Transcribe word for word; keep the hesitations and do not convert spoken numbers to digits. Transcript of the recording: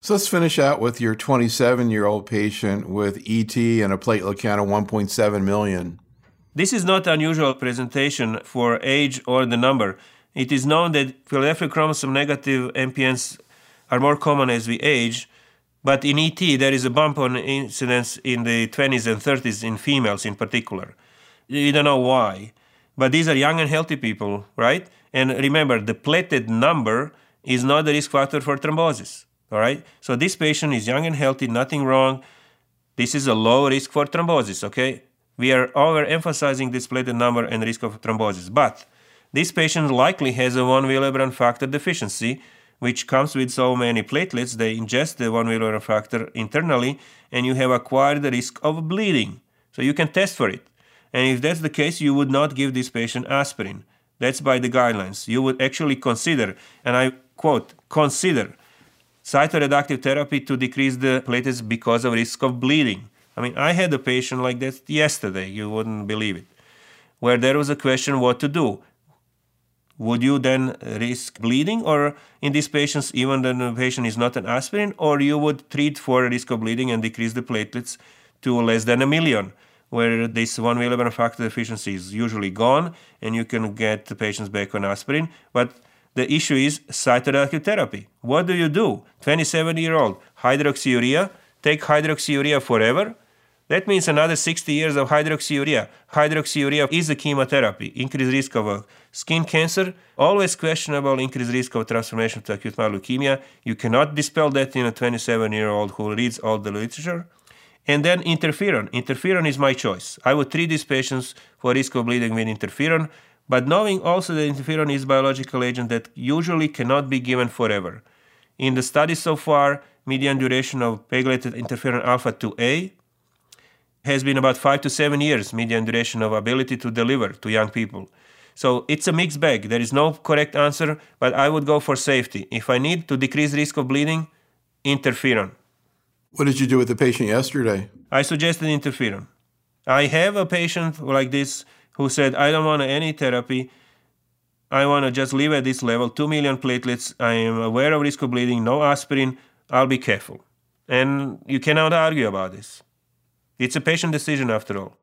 So let's finish out with your twenty-seven-year-old patient with E T and a platelet count of one point seven million. This is not unusual presentation for age or the number. It is known that Philadelphia chromosome negative M P Ns are more common as we age, but in E T there is a bump on incidence in the twenties and thirties in females in particular. You don't know why, but these are young and healthy people, right? And remember, the platelet number is not the risk factor for thrombosis, all right? So this patient is young and healthy, nothing wrong. This is a low risk for thrombosis, okay? We are overemphasizing this platelet number and risk of thrombosis, but this patient likely has a one Willebrand factor deficiency, which comes with so many platelets. They ingest the one Willebrand factor internally, and you have acquired the risk of bleeding. So you can test for it. And if that's the case, you would not give this patient aspirin. That's by the guidelines. You would actually consider, and I quote, consider cytoreductive therapy to decrease the platelets because of risk of bleeding. I mean, I had a patient like that yesterday, you wouldn't believe it, where there was a question what to do. Would you then risk bleeding, or in these patients, even when the patient is not an aspirin, or you would treat for a risk of bleeding and decrease the platelets to less than a million, where this one Willebrand factor deficiency is usually gone and you can get the patients back on aspirin. But the issue is cytoreductive therapy. What do you do? twenty-seven-year-old, hydroxyurea, take hydroxyurea forever? That means another sixty years of hydroxyurea. Hydroxyurea is a chemotherapy. Increased risk of a skin cancer, always questionable increased risk of transformation to acute myeloid leukemia. You cannot dispel that in a twenty-seven-year-old who reads all the literature. And then interferon. Interferon is my choice. I would treat these patients for risk of bleeding with interferon, but knowing also that interferon is a biological agent that usually cannot be given forever. In the study so far, median duration of pegylated interferon alpha two A has been about five to seven years, median duration of ability to deliver to young people. So it's a mixed bag. There is no correct answer, but I would go for safety. If I need to decrease risk of bleeding, interferon. What did you do with the patient yesterday? I suggested interferon. I have a patient like this who said, I don't want any therapy. I want to just live at this level, two million platelets. I am aware of risk of bleeding, no aspirin. I'll be careful. And you cannot argue about this. It's a patient decision after all.